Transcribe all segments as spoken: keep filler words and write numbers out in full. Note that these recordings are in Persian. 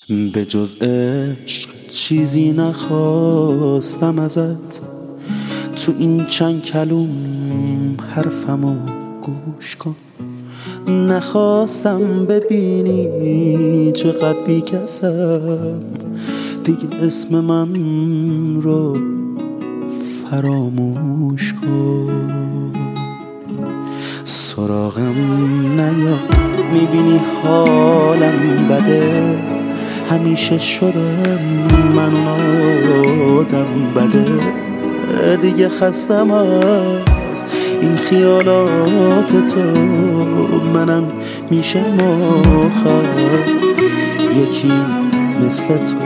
به جز عشق چیزی نخواستم ازت، تو این چند کلوم حرفمو گوش کن. نخواستم ببینی چقدر بی‌کسم، دیگه اسم من رو فراموش کن. سراغم نیا، میبینی حالم بده، همیشه شدم من اون آدم بده. دیگه خستم از این خیالات تو، منم میشه آخر یکی مثل تو.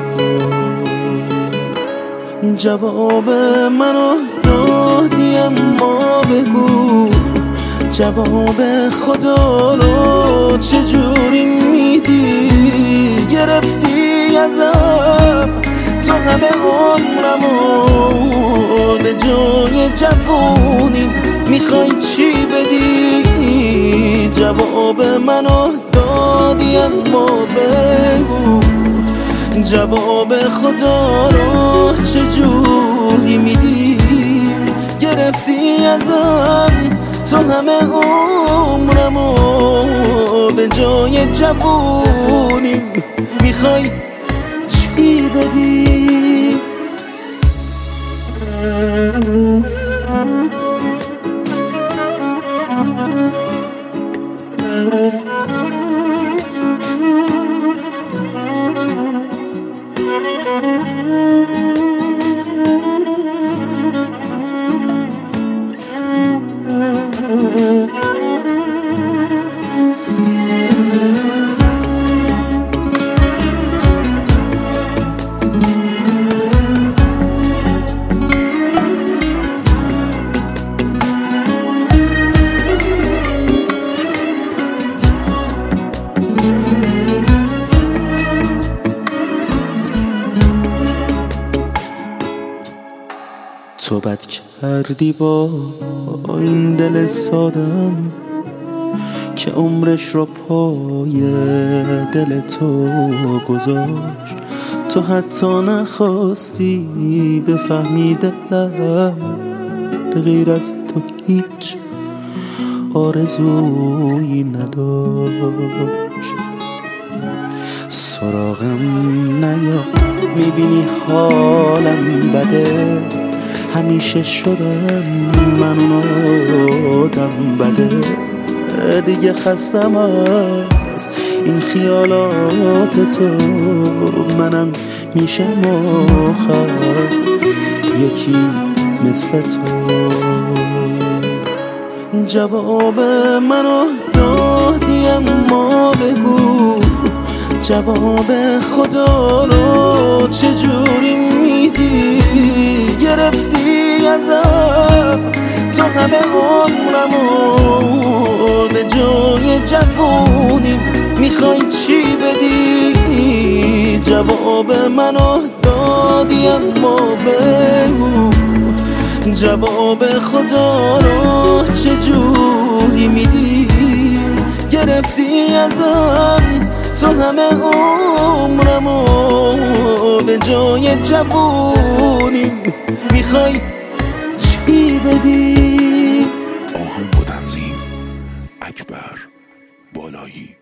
جواب منو دادی اما بگو جواب خدا رو چجوری میدی؟ گرفتی ازم تو همه عمرمو، به جای جوونی میخوای چی بدی؟ جواب منو دادی اما بگو جواب خدا رو چجوری میدی؟ گرفتی ازم تو همه عمرمو، به جای جوونی میخوای چی بدی؟ تو بد کردی با این دل سادم که عمرش رو پای دل تو گذاشت. تو حتی نخواستی بفهمی دلم به غیر از تو هیچ آرزویی نداشت. سراغم نیا، میبینی حالم بده، همیشه شدم من اون آدم بده. دیگه خستم از این خیالات تو، منم میشم آخر یکی مثل تو. جواب منو دادی اما بگو جواب خدا رو چجوری میدی؟ گرفتی ازم تو همه عمرمو، به جای جوونی میخوای چی بدی؟ جواب منو دادی اما بگو جواب خدا رو چجوری میدی؟ گرفتی ازم تو همه عمرمو، به جای جوونی میخوای چی بدی؟ آهنگ و تنظیم اکبر بالایی.